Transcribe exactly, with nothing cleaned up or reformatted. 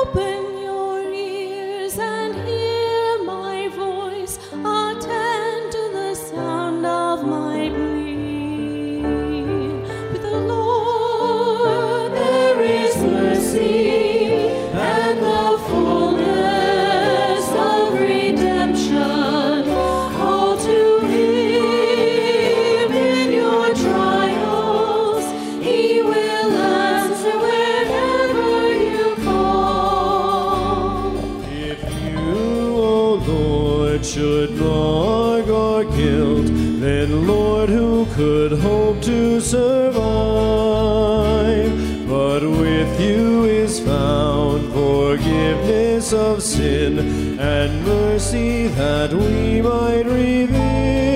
Open your ears and hear my voice. Attend to the sound of my plea. With the Lord there is mercy and the fullness of redemption. Call to him in your trials. He will answer whenever you call. If you, O Lord, should mark our guilt, then, Lord, who could hope to survive? But with you is found forgiveness of sin and mercy that we might reveal.